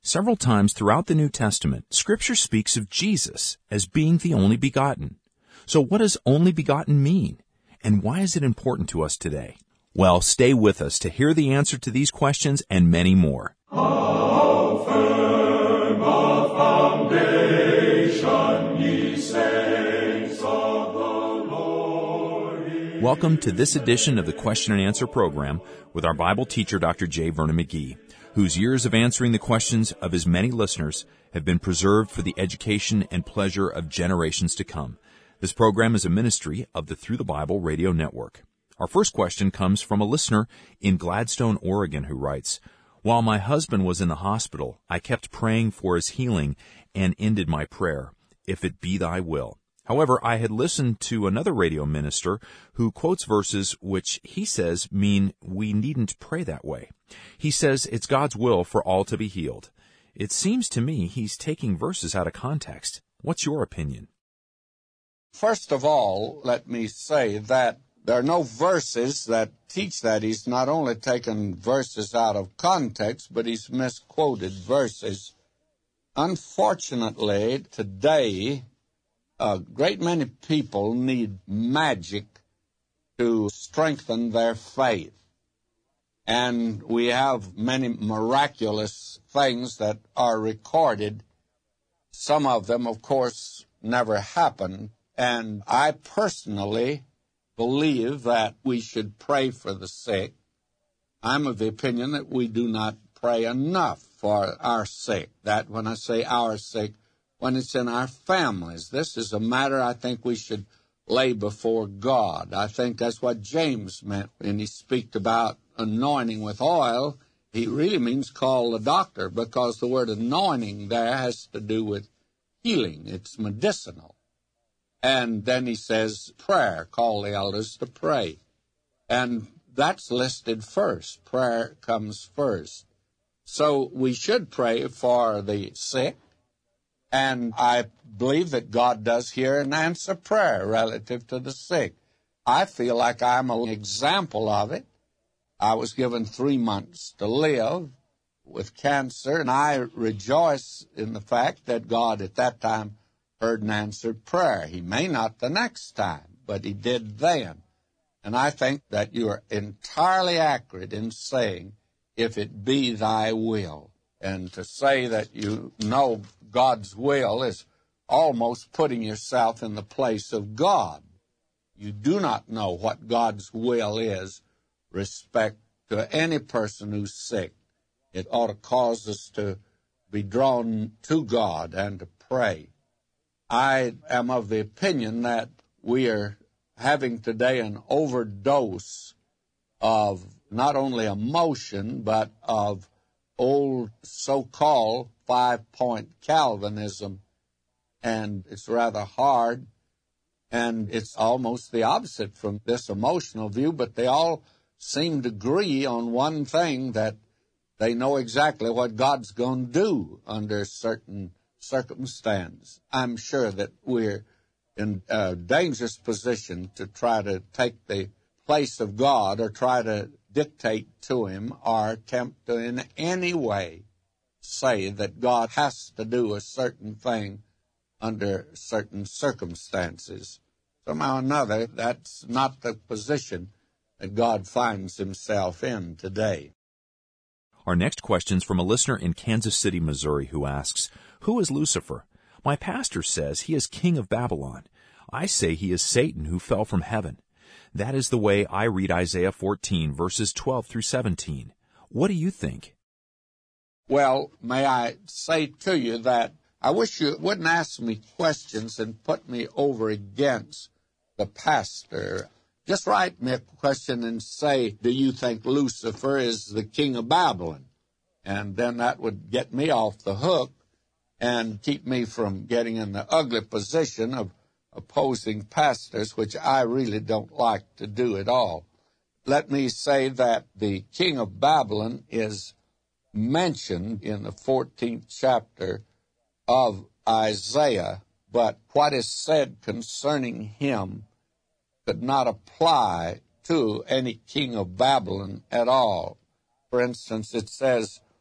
Several times throughout the New Testament, Scripture speaks of Jesus as being the only begotten. So what does only begotten mean? And why is it important to us today? Well, stay with us to hear the answer to these questions and many more. How firm a foundation, ye saints of the Lord. Welcome to this edition of the Question and Answer program with our Bible teacher, Dr. J. Vernon McGee, whose years of answering the questions of his many listeners have been preserved for the education and pleasure of generations to come. This program is a ministry of the Through the Bible radio network. Our first question comes from a listener in Gladstone, Oregon, who writes, "While my husband was in the hospital, I kept praying for his healing and ended my prayer, 'If it be thy will.' However, I had listened to another radio minister who quotes verses which he says mean we needn't pray that way. He says it's God's will for all to be healed. It seems to me he's taking verses out of context. What's your opinion?" First of all, let me say that there are no verses that teach that. He's not only taken verses out of context, but he's misquoted verses. Unfortunately, today, a great many people need magic to strengthen their faith. And we have many miraculous things that are recorded. Some of them, of course, never happened. And I personally believe that we should pray for the sick. I'm of the opinion that we do not pray enough for our sick. That when I say our sick, when it's in our families, this is a matter I think we should lay before God. I think that's what James meant when he speaks about anointing with oil. He really means call the doctor, because the word anointing there has to do with healing. It's medicinal. And then he says prayer, call the elders to pray. And that's listed first. Prayer comes first. So we should pray for the sick. And I believe that God does hear and answer prayer relative to the sick. I feel like I'm an example of it. I was given 3 months to live with cancer, and I rejoice in the fact that God at that time heard and answered prayer. He may not the next time, but he did then. And I think that you are entirely accurate in saying, if it be thy will. And to say that you know God's will is almost putting yourself in the place of God. You do not know what God's will is respect to any person who's sick. It ought to cause us to be drawn to God and to pray. I am of the opinion that we are having today an overdose of not only emotion, but of old so-called 5-point Calvinism. And it's rather hard, and it's almost the opposite from this emotional view, but they all seem to agree on one thing, that they know exactly what God's going to do under certain circumstance. I'm sure that we're in a dangerous position to try to take the place of God or try to dictate to him or attempt to in any way say that God has to do a certain thing under certain circumstances. Somehow or another, that's not the position that God finds himself in today. Our next question's from a listener in Kansas City, Missouri, who asks, "Who is Lucifer? My pastor says he is king of Babylon. I say he is Satan who fell from heaven. That is the way I read Isaiah 14, verses 12 through 17. What do you think?" Well, may I say to you that I wish you wouldn't ask me questions and put me over against the pastor. Just write me a question and say, do you think Lucifer is the king of Babylon? And then that would get me off the hook and keep me from getting in the ugly position of opposing pastors, which I really don't like to do at all. Let me say that the king of Babylon is mentioned in the 14th chapter of Isaiah, but what is said concerning him could not apply to any king of Babylon at all. For instance, it says,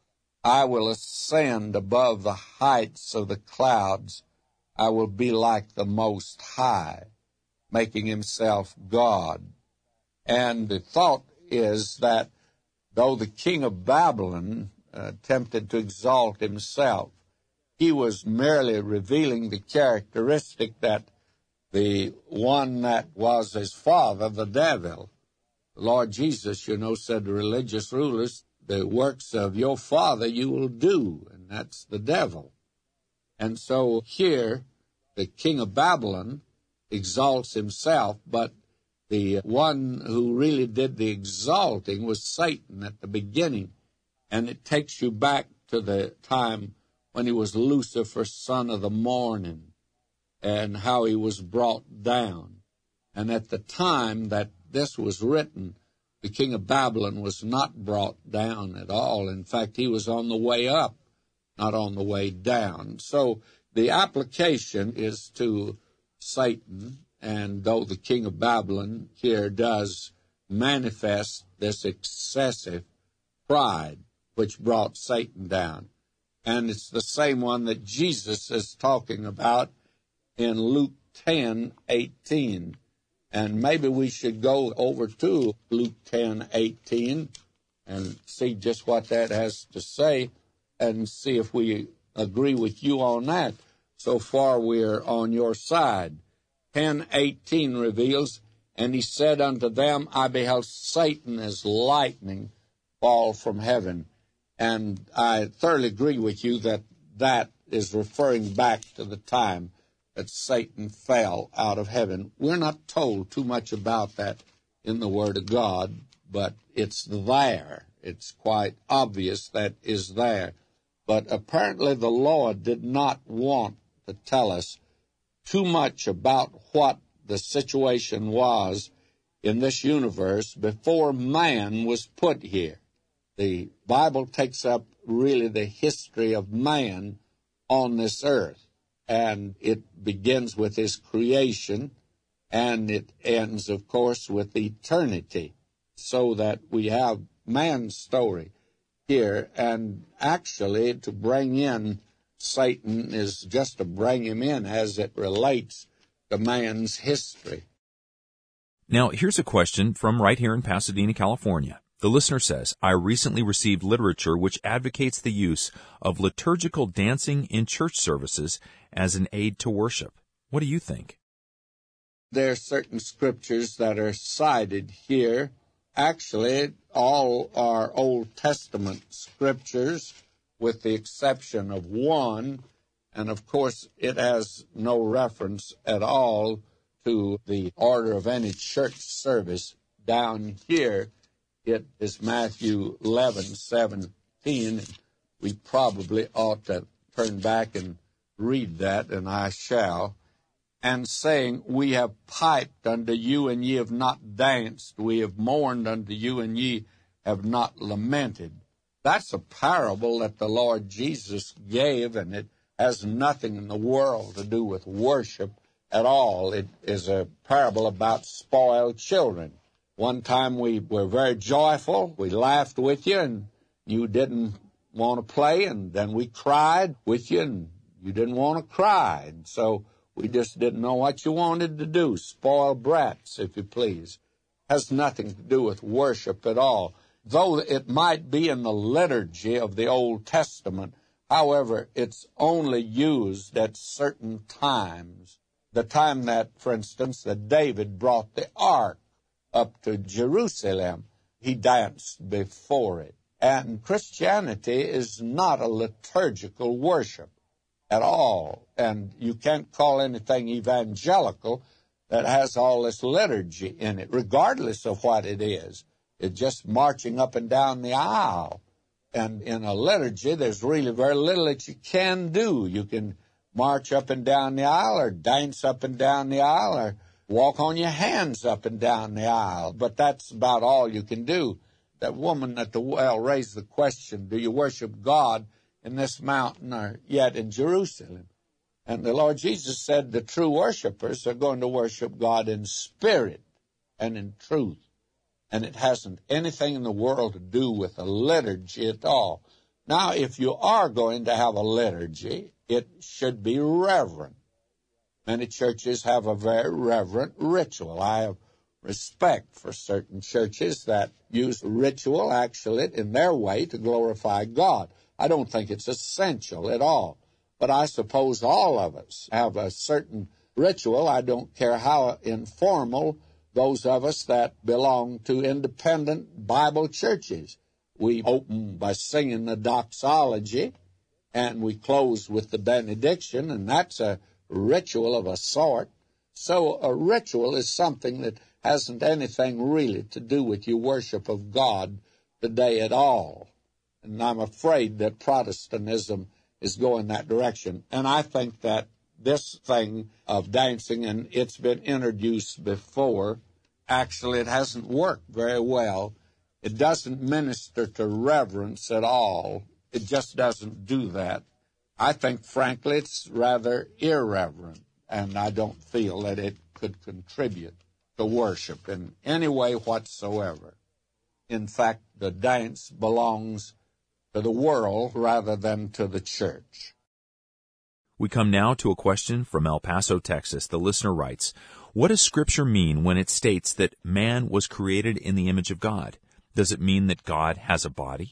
I will ascend above the heights of the clouds. I will be like the Most High, making himself God. And the thought is that though the king of Babylon attempted to exalt himself, he was merely revealing the characteristic that the one that was his father, the devil. The Lord Jesus, said to religious rulers, the works of your father you will do, and that's the devil. And so here, the king of Babylon exalts himself, but the one who really did the exalting was Satan at the beginning. And it takes you back to the time when he was Lucifer, son of the morning, and how he was brought down. And at the time that this was written, the king of Babylon was not brought down at all. In fact, he was on the way up, not on the way down. So the application is to Satan, and though the king of Babylon here does manifest this excessive pride which brought Satan down, and it's the same one that Jesus is talking about in Luke 10:18. And maybe we should go over to Luke 10:18 and see just what that has to say and see if we agree with you on that. So far we're on your side. 10:18 reveals, and he said unto them, I beheld Satan as lightning fall from heaven. And I thoroughly agree with you that that is referring back to the time that Satan fell out of heaven. We're not told too much about that in the Word of God, but it's there. It's quite obvious that is there. But apparently the Lord did not want to tell us too much about what the situation was in this universe before man was put here. The Bible takes up really the history of man on this earth. And it begins with his creation, and it ends, of course, with eternity, so that we have man's story here. And actually, to bring in Satan is just to bring him in as it relates to man's history. Now, here's a question from right here in Pasadena, California. The listener says, I recently received literature which advocates the use of liturgical dancing in church services as an aid to worship. What do you think? There are certain scriptures that are cited here. Actually, all are Old Testament scriptures, with the exception of one, and of course it has no reference at all to the order of any church service. Down here, it is Matthew 11:17. We probably ought to turn back and read that, and I shall. And saying, we have piped unto you, and ye have not danced. We have mourned unto you, and ye have not lamented. That's a parable that the Lord Jesus gave, and it has nothing in the world to do with worship at all. It is a parable about spoiled children. One time we were very joyful. We laughed with you, and you didn't want to play, and then we cried with you, and you didn't want to cry. And so we just didn't know what you wanted to do. Spoiled brats, if you please. Has nothing to do with worship at all. Though it might be in the liturgy of the Old Testament, however, it's only used at certain times. The time that, for instance, that David brought the ark up to Jerusalem, he danced before it. And Christianity is not a liturgical worship at all. And you can't call anything evangelical that has all this liturgy in it, regardless of what it is. It's just marching up and down the aisle. And in a liturgy, there's really very little that you can do. You can march up and down the aisle, or dance up and down the aisle, or walk on your hands up and down the aisle. But that's about all you can do. That woman at the well raised the question, do you worship God in this mountain or yet in Jerusalem? And the Lord Jesus said the true worshipers are going to worship God in spirit and in truth. And it hasn't anything in the world to do with a liturgy at all. Now, if you are going to have a liturgy, it should be reverent. Many churches have a very reverent ritual. I have respect for certain churches that use ritual, actually, in their way to glorify God. I don't think it's essential at all. But I suppose all of us have a certain ritual. I don't care how informal those of us that belong to independent Bible churches. We open by singing the doxology, and we close with the benediction, and that's a ritual of a sort. So a ritual is something that hasn't anything really to do with your worship of God today at all. And I'm afraid that Protestantism is going that direction. And I think that this thing of dancing, and it's been introduced before, actually it hasn't worked very well. It doesn't minister to reverence at all. It just doesn't do that. I think, frankly, it's rather irreverent, and I don't feel that it could contribute to worship in any way whatsoever. In fact, the dance belongs to the world rather than to the church. We come now to a question from El Paso, Texas. The listener writes, what does Scripture mean when it states that man was created in the image of God? Does it mean that God has a body?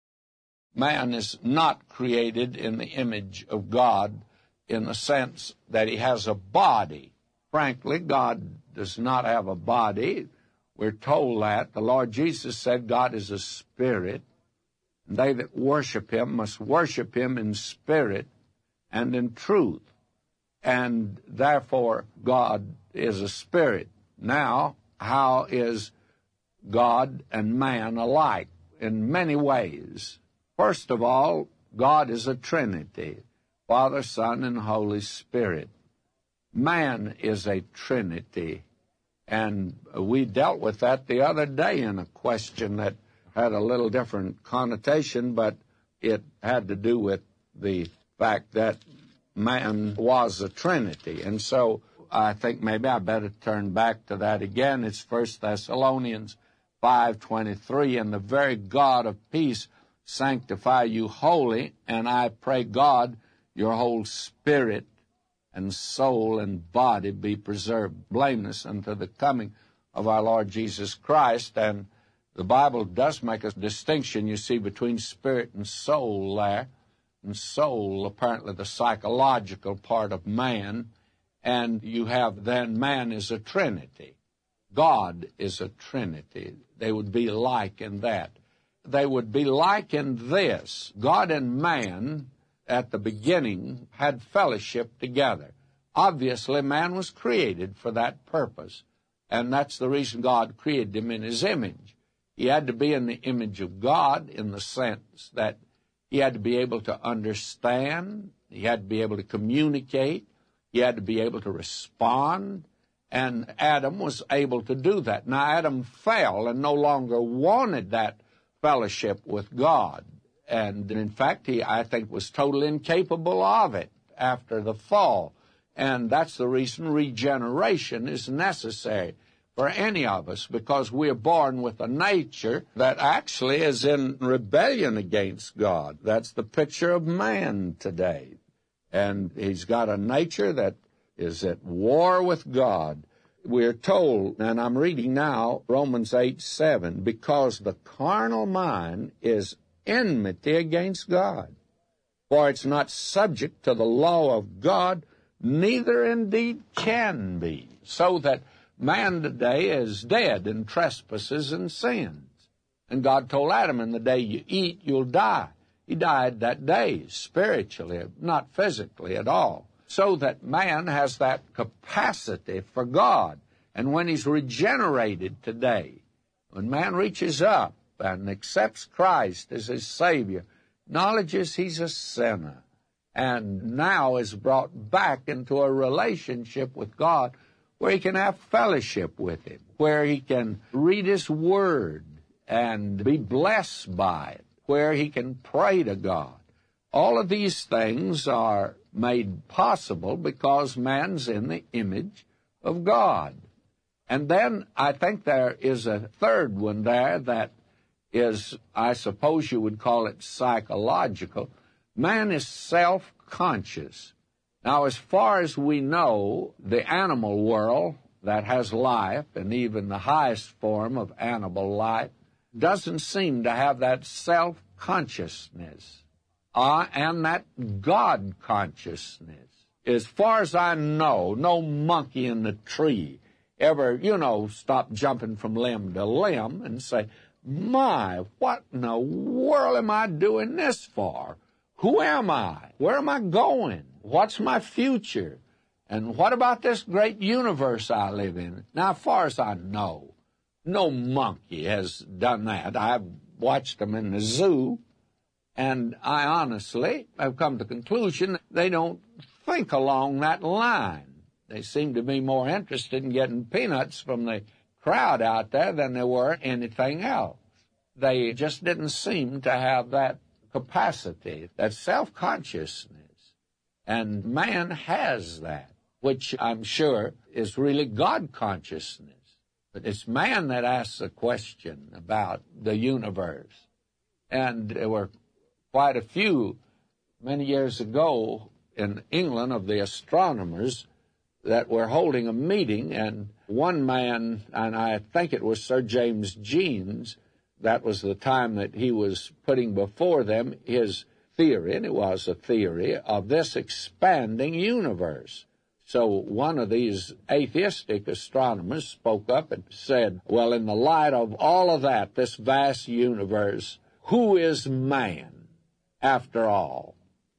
Man is not created in the image of God in the sense that he has a body. Frankly, God does not have a body. We're told that. The Lord Jesus said God is a spirit, and they that worship him must worship him in spirit and in truth. And therefore, God is a spirit. Now, how is God and man alike? In many ways. First of all, God is a Trinity, Father, Son, and Holy Spirit. Man is a Trinity, and we dealt with that the other day in a question that had a little different connotation, but it had to do with the fact that man was a Trinity. And so I think maybe I better turn back to that again. It's 1 Thessalonians 5:23, and the very God of peace sanctify you wholly, and I pray God your whole spirit and soul and body be preserved blameless unto the coming of our Lord Jesus Christ. And the Bible does make a distinction, you see, between spirit and soul there. And soul, apparently the psychological part of man. And you have then man is a Trinity. God is a Trinity. They would be like in that. They would be like in this. God and man at the beginning had fellowship together. Obviously, man was created for that purpose. And that's the reason God created him in his image. He had to be in the image of God in the sense that he had to be able to understand, he had to be able to communicate, he had to be able to respond, and Adam was able to do that. Now, Adam fell and no longer wanted that fellowship with God. And in fact, he, I think, was totally incapable of it after the fall. And that's the reason regeneration is necessary for any of us, because we're born with a nature that actually is in rebellion against God. That's the picture of man today. And he's got a nature that is at war with God. We're told, and I'm reading now, Romans 8:7, because the carnal mind is enmity against God. For it's not subject to the law of God, neither indeed can be. So that man today is dead in trespasses and sins. And God told Adam, in the day you eat, you'll die. He died that day, spiritually, not physically at all. So that man has that capacity for God. And when he's regenerated today, when man reaches up and accepts Christ as his Savior, acknowledges he's a sinner, and now is brought back into a relationship with God where he can have fellowship with him, where he can read his Word and be blessed by it, where he can pray to God. All of these things are made possible because man's in the image of God. And then I think there is a third one there that is, I suppose you would call it psychological. Man is self-conscious. Now, as far as we know, the animal world that has life, and even the highest form of animal life, doesn't seem to have that self-consciousness and that God consciousness. As far as I know, no monkey in the tree ever, stop jumping from limb to limb and say, my, what in the world am I doing this for? Who am I? Where am I going? What's my future? And what about this great universe I live in? Now, as far as I know, no monkey has done that. I've watched them in the zoo, and I honestly have come to the conclusion they don't think along that line. They seem to be more interested in getting peanuts from the crowd out there than they were anything else. They just didn't seem to have that capacity, that self-consciousness. And man has that, which I'm sure is really God consciousness. But it's man that asks a question about the universe. And there were quite a few many years ago in England of the astronomers that were holding a meeting, and one man, and I think it was Sir James Jeans, that was the time that he was putting before them his theory, and it was a theory, of this expanding universe. So one of these atheistic astronomers spoke up and said, well, in the light of all of that, this vast universe, who is man after all?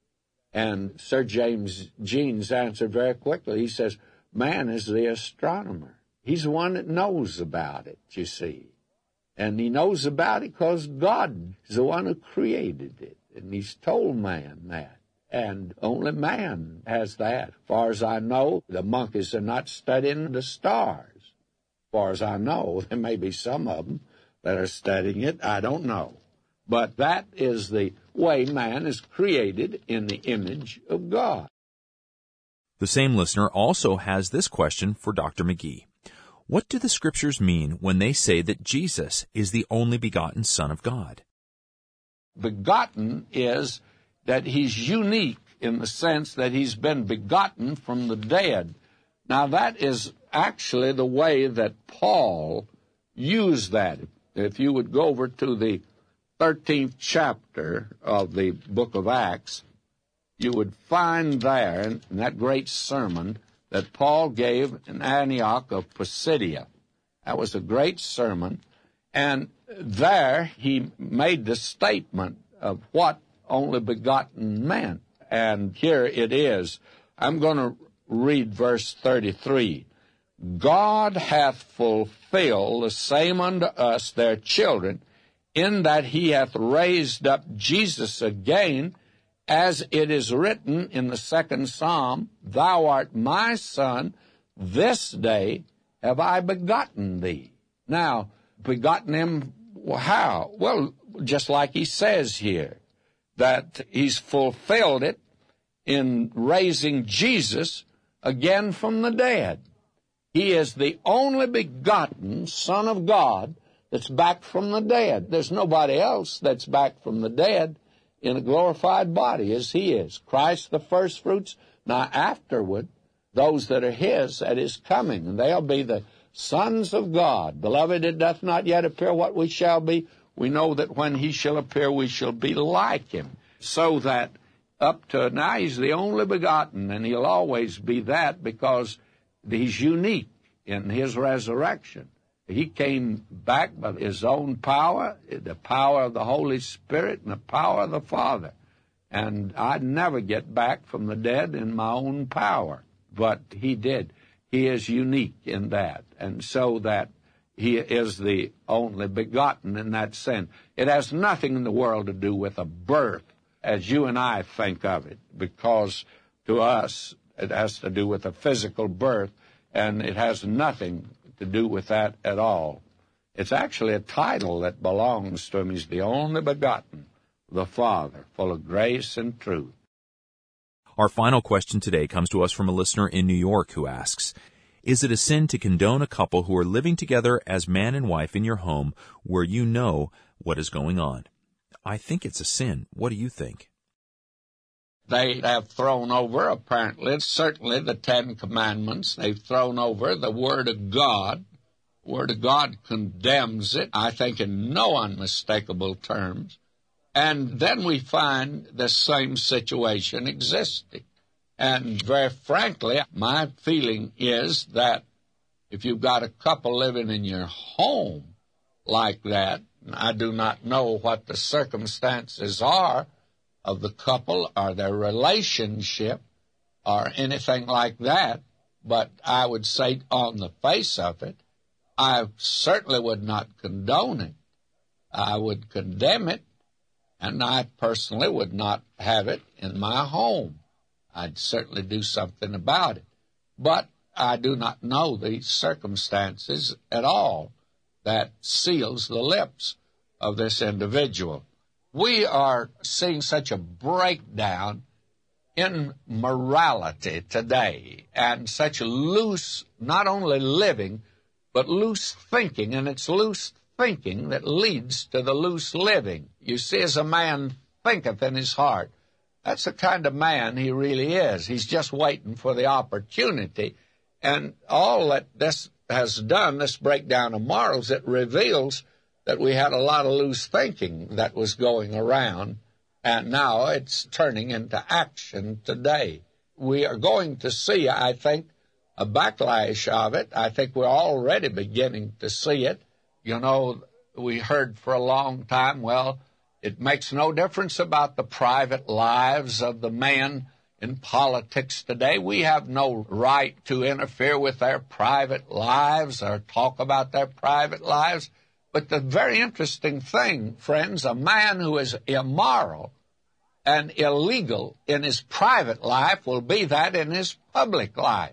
And Sir James Jeans answered very quickly. He says, man is the astronomer. He's the one that knows about it, you see. And he knows about it because God is the one who created it. And he's told man that. And only man has that. As far as I know, the monkeys are not studying the stars. As far as I know, there may be some of them that are studying it. I don't know. But that is the way man is created in the image of God. The same listener also has this question for Dr. McGee. What do the Scriptures mean when they say that Jesus is the only begotten Son of God? Begotten is that he's unique in the sense that he's been begotten from the dead. Now, that is actually the way that Paul used that. If you would go over to the 13th chapter of the book of Acts, you would find there in that great sermon that Paul gave in Antioch of Pisidia. That was a great sermon, and there he made the statement of what only begotten meant. And here it is. I'm going to read verse 33. God hath fulfilled the same unto us, their children, in that he hath raised up Jesus again, as it is written in the 2nd Psalm, Thou art my son, this day have I begotten thee. Now, begotten him how? Well, just like he says here, that he's fulfilled it in raising Jesus again from the dead. He is the only begotten Son of God that's back from the dead. There's nobody else that's back from the dead in a glorified body as he is. Christ the firstfruits, now afterward, those that are his at his coming, and they'll be the sons of God. Beloved, it doth not yet appear what we shall be. We know that when he shall appear, we shall be like him. So that up to now, he's the only begotten, and he'll always be that because he's unique in his resurrection. He came back by his own power, the power of the Holy Spirit and the power of the Father. And I'd never get back from the dead in my own power, but he did. He is unique in that, and so that he is the only begotten in that sense. It has nothing in the world to do with a birth, as you and I think of it, because to us it has to do with a physical birth, and it has nothing to do with that at all. It's actually a title that belongs to him. He's the only begotten, the Father, full of grace and truth. Our final question today comes to us from a listener in New York who asks, Is it a sin to condone a couple who are living together as man and wife in your home where you know what is going on? I think it's a sin. What do you think? They have thrown over, apparently, certainly the Ten Commandments. They've thrown over the Word of God. The Word of God condemns it, I think, in no unmistakable terms. And then we find the same situation existing. And very frankly, my feeling is that if you've got a couple living in your home like that, I do not know what the circumstances are of the couple or their relationship or anything like that, but I would say on the face of it, I certainly would not condone it. I would condemn it, and I personally would not have it in my home. I'd certainly do something about it. But I do not know the circumstances at all that seals the lips of this individual. We are seeing such a breakdown in morality today and such loose, not only living, but loose thinking, and it's loose thinking that leads to the loose living. You see, as a man thinketh in his heart, that's the kind of man he really is. He's just waiting for the opportunity. And all that this has done, this breakdown of morals, it reveals that we had a lot of loose thinking that was going around, and now it's turning into action today. We are going to see, I think, a backlash of it. I think we're already beginning to see it. You know, we heard for a long time, well, it makes no difference about the private lives of the men in politics today. We have no right to interfere with their private lives or talk about their private lives. But the very interesting thing, friends, a man who is immoral and illegal in his private life will be that in his public life.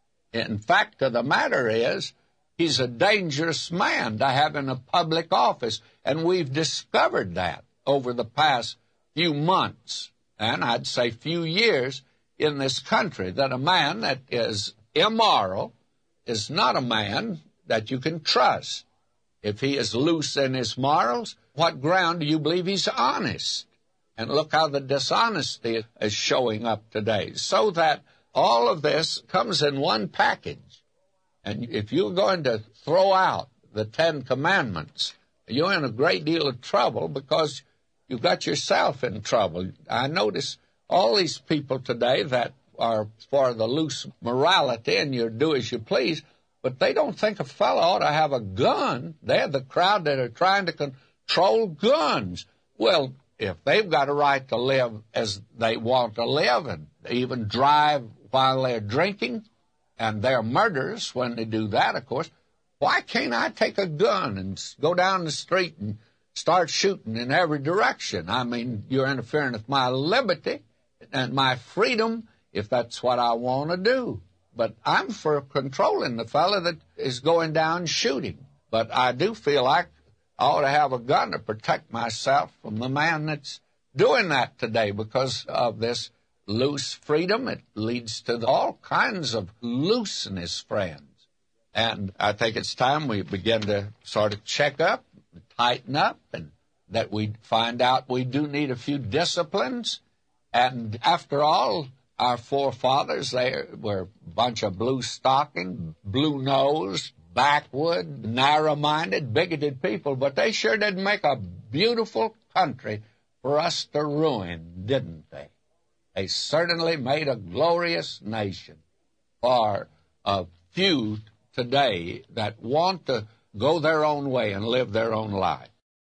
In fact, the matter is, he's a dangerous man to have in a public office, and we've discovered that over the past few months, and I'd say few years in this country, that a man that is immoral is not a man that you can trust. If he is loose in his morals, what ground do you believe he's honest? And look how the dishonesty is showing up today. So that all of this comes in one package. And if you're going to throw out the Ten Commandments, you're in a great deal of trouble because you've got yourself in trouble. I notice all these people today that are for the loose morality and you do as you please, but they don't think a fellow ought to have a gun. They're the crowd that are trying to control guns. Well, if they've got a right to live as they want to live and even drive while they're drinking, and they're murderers when they do that, of course, why can't I take a gun and go down the street and start shooting in every direction? I mean, you're interfering with my liberty and my freedom if that's what I want to do. But I'm for controlling the fellow that is going down shooting. But I do feel like I ought to have a gun to protect myself from the man that's doing that today because of this loose freedom. It leads to all kinds of looseness, friends. And I think it's time we begin to sort of check up, tighten up, and that we find out we do need a few disciplines. And after all, our forefathers, they were a bunch of blue-stocking, blue-nosed, backwood, narrow-minded, bigoted people, but they sure did make a beautiful country for us to ruin, didn't they? They certainly made a glorious nation for a few today that want to go their own way and live their own life.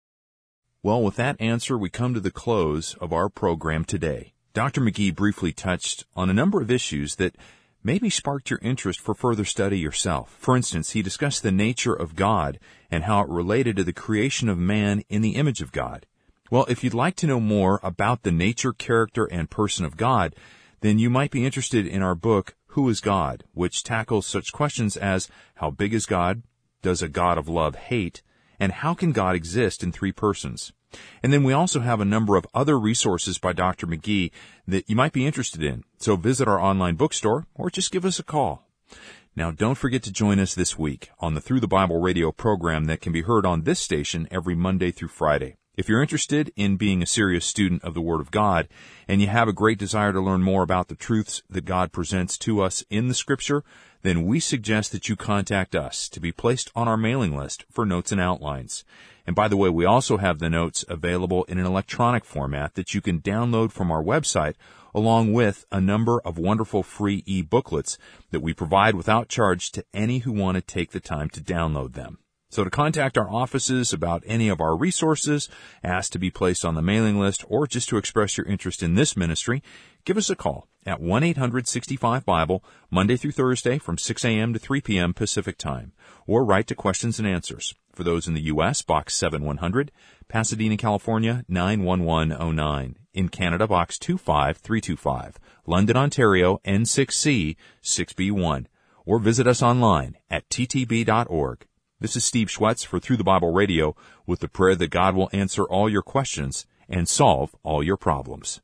Well, with that answer, we come to the close of our program today. Dr. McGee briefly touched on a number of issues that maybe sparked your interest for further study yourself. For instance, he discussed the nature of God and how it related to the creation of man in the image of God. Well, if you'd like to know more about the nature, character, and person of God, then you might be interested in our book, Who is God?, which tackles such questions as how big is God, does a God of love hate, and how can God exist in three persons? And then we also have a number of other resources by Dr. McGee that you might be interested in. So visit our online bookstore or just give us a call. Now, don't forget to join us this week on the Through the Bible radio program that can be heard on this station every Monday through Friday. If you're interested in being a serious student of the Word of God, and you have a great desire to learn more about the truths that God presents to us in the Scripture, then we suggest that you contact us to be placed on our mailing list for notes and outlines. And by the way, we also have the notes available in an electronic format that you can download from our website, along with a number of wonderful free e-booklets that we provide without charge to any who want to take the time to download them. So to contact our offices about any of our resources, ask to be placed on the mailing list, or just to express your interest in this ministry, give us a call at 1-800-65-BIBLE, Monday through Thursday from 6 a.m. to 3 p.m. Pacific Time, or write to Questions and Answers. For those in the U.S., Box 7100, Pasadena, California, 91109. In Canada, Box 25325, London, Ontario, N6C 6B1. Or visit us online at ttb.org. This is Steve Schwetz for Through the Bible Radio, with the prayer that God will answer all your questions and solve all your problems.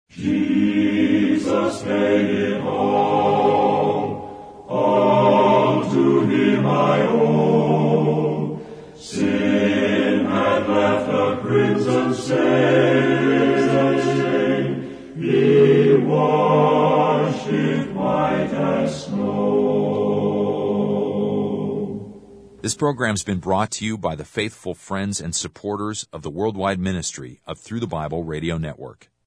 Jesus made it all to him I owe. Sin had left a crimson stain, he washed it white as snow. This program's been brought to you by the faithful friends and supporters of the worldwide ministry of Through the Bible Radio Network.